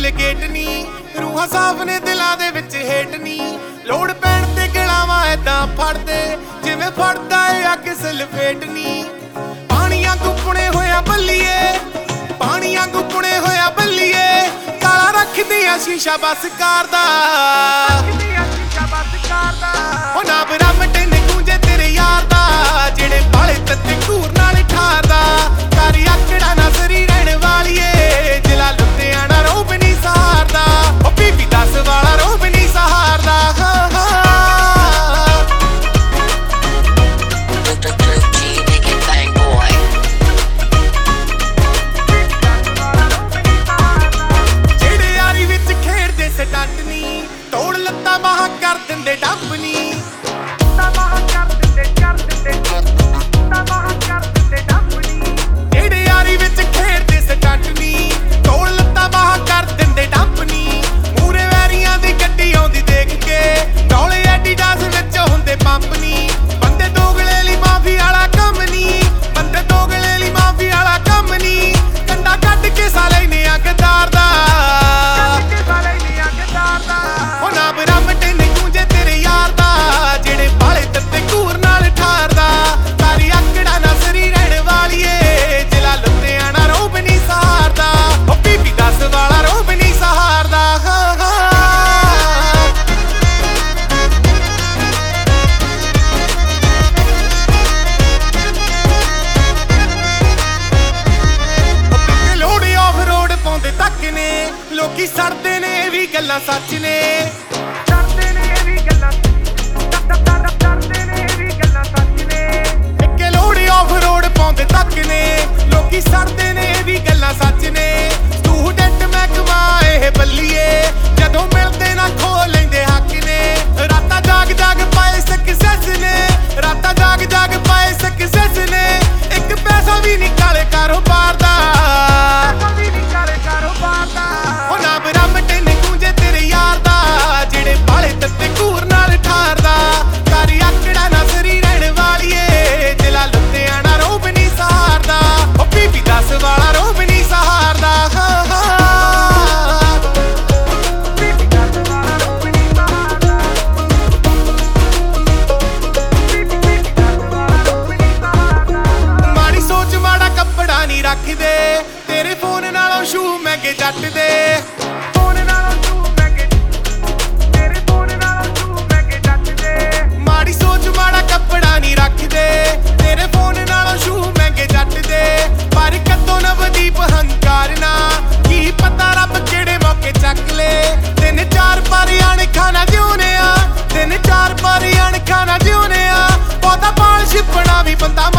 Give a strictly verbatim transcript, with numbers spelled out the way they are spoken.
Duplicate ਨੀ, ਰੂਹਾਂ ਸਾਫ ਨੇ ਦਿਲਾਂ ਦੇ ਵਿੱਚ ਹੇਟ ਨੀ। ਲੋੜ ਪੈਣ ਤੇ ਗਲਾਵਾਂ ਐਦਾਂ ਫੜਦੇ ਜਿਵੇਂ ਫੜਦਾ ਏ ਅੱਗ ਸਲਫੇਟ ਨੀ। ਪਾਣੀਆਂ ਗੁੱਪਣੇ ਹੋਇਆ ਬੱਲੀਏ, ਪਾਣੀਆਂ ਗੁੱਪਣੇ ਹੋਇਆ ਬੱਲੀਏ, ਕਾਲਾ ਰੱਖਦੀਆਂ ਸ਼ੀਸ਼ਾ ਬਸ ਕਰਦਾ ਉਹ ਨਾ ਬਰਾਮਟੇ ਨੇ ਗੂੰਜੇ ਤੇਰੇ ਯਾਰ ਦਾ, ਜਿਹੜੇ ਬਾਲੇ ਤੱਤੇ ਘੂਰ ਨਾਲ ਠਾਰਦਾ। ਕਰ ਆਕੜਾ ਨਾ ਸਰੀ ਰਹਿਣ ਵਾਲੀਏ, ਜ਼ਿਲ੍ਹਾ ਲੁਧਿਆਣਾ ਰੋਬ ਨੀ ਸਹਾਰਦਾ, ਉਹ ਬੀਬੀ ਦਸ ਵਾਲਾ ਰੋਬ ਨੀ ਸਹਾਰਦਾ। ਜਿਹੜੇ ਯਾਰੀ ਵਿੱਚ ਖੇਡਦੇ ਸਟੰਟ ਨੀ, ਤੋੜ ਲੱਤਾਂ ਬਾਹਾਂ ਕਰ ਦਿੰਦੇ ਡੱਬ ਨੀ। ਜਿਹੜੇ ਯਾਰੀ ਵਿੱਚ ਖੇਡਦੇ ਸਟੰਟ ਨੀ, ਤੋੜ ਲੱਤਾਂ ਬਾਹਾਂ ਕਰ ਦਿੰਦੇ ਡੱਬ ਨੀ। ਮੂਰੇ ਵੈਰੀਆਂ ਦੀ ਗੱਡੀ ਆਉਂਦੀ ਦੇਖ ਕੇ ਡੋਲੇ ਐਡੀਡਾਸ ਵਿੱਚ ਹੁੰਦੇ ਪੰਪ ਨੀ। ਬੰਦੇ ਦੋਗਲੇ ਲਈ ਮਾਫੀ ਵਾਲਾ ਕੰਮ ਨੀ, ਬੰਦੇ ਦੋਗਲੇ ਲਈ ਮਾਫੀ ਵਾਲਾ ਕੰਮ ਨੀ। ਕੰਡਾ ਕੱਢ ਕੇ ਸਾਲੇ ਨੇ ਅੱਗਦਾਰ ਦਾ ਉਹ ਨਾ ਬਰਾਮਟੇ ਨੇ ਗੂੰਜੇ ਤੇਰੇ ਯਾਰ ਦਾ, ਜਿਹੜੇ ਬਾਲੇ ਤੱਤੇ ਘੂਰ ਨਾਲ ਠਾਰਦਾ। ਤਾਰੀ ਆਕੜਾ ਨਾ ਸਰੀ ਰਹਿਣ ਵਾਲੀਏ, ਜ਼ਿਲ੍ਹਾ ਲੁਧਿਆਣਾ ਰੋਬ ਨੀ ਸਹਾਰਦਾ, ਉਹ ਬੀਬੀ ਦਸ ਵਾਲਾ ਰੋਬ ਨੀ ਸਹਾਰਦਾ। ਲੋੜ ਆਫ ਰੋਡ ਪਾਉਂਦੇ ਤੱਕ ਨੇ, ਲੋਕੀ ਸੜਦੇ ਨੇ ਇਹ ਵੀ ਗੱਲਾਂ ਸੱਚ ਨੇ। ਇੱਕੇ ਲੋੜ ਆਫ ਰੋਡ ਪਾਉਂਦੇ ਤੱਕ ਨੇ, ਲੋਕੀ ਸੜਦੇ ਨੇ ਇਹ ਵੀ ਗੱਲਾਂ ਸੱਚ ਨੇ। ਸਟੂਡੈਂਟ ਮਹਿਕਮਾ ਇਹ ਬੱਲੀਏ, ਜਦੋਂ ਮਿਲਦੇ ਨਾ ਖੋ ਲੈਂਦੇ ਹੱਕ ਨੇ। ਰਾਤਾਂ ਜਾਗ ਜਾਗ ਪਾਏ ਸਕਸੈਸ ਨੇ, ਰਾਤਾਂ ਜਾਗ ਜਾਗ ਪਾਏ ਸਕਸੈਸ ਨੇ। ਇੱਕ ਪੈਸਾ ਵੀ ਨੀ ਕਾਲੇ ਕਾਰੋਬਾਰ ਦਾ ਉਹ ਨਾ ਬਰਾਮਟੇ ਨੇ ਗੂੰਜੇ ਤੇਰੇ ਯਾਰ ਦਾ, ਜਿਹੜੇ ਬਾਲੇ ਤੱਤੇ ਘੂਰ ਨਾਲ ਠਾਰਦਾ। ਕਰ ਆਕੜਾ ਨਾ ਸਰੀ ਰਹਿਣ ਵਾਲੀਏ, ਜ਼ਿਲ੍ਹਾ ਲੁਧਿਆਣਾ ਰੋਬ ਨੀ ਸਹਾਰਦਾ, ਉਹ ਬੀਬੀ ਦਸ ਵਾਲਾ ਰੋਬ ਨੀ ਸਹਾਰਦਾ। ਮਾੜੀ ਸੋਚ ਮਾੜਾ ਕੱਪੜਾ ਨੀ ਰੱਖਦੇ, ਤੇਰੇ ਫੋਨ ਨਾਲੋਂ ਸ਼ੂ ਮਹਿੰਗੇ ਜੱਟ ਦੇ। ਮਾੜੀ ਸੋਚ ਮਾੜਾ ਕੱਪੜਾ ਨੀ ਰੱਖਦੇ, ਤੇਰੇ ਫੋਨ ਨਾਲੋਂ ਸ਼ੂ ਮਹਿੰਗੇ ਜੱਟ ਦੇ। ਪਰ ਕਦੋਂ ਨਵਦੀਪ ਹੰਕਾਰ ਨਾ, ਕੀ ਪਤਾ ਰੱਬ ਕਿਹੜੇ ਮੌਕੇ ਚੱਕ ਲੇ। ਤਿੰਨ ਚਾਰ ਪਾਰੀ ਅਣਖਾਂ ਨਾ ਜਿਉਨੇ ਆ, ਤਿੰਨ ਚਾਰ ਪਾਰੀ ਅਣਖਾਂ ਨਾ ਜਿਉਨੇ ਆ। ਬਹੁਤਾ ਪਾਲ ਛਿਪਣਾ ਵੀ ਬੰਦਾ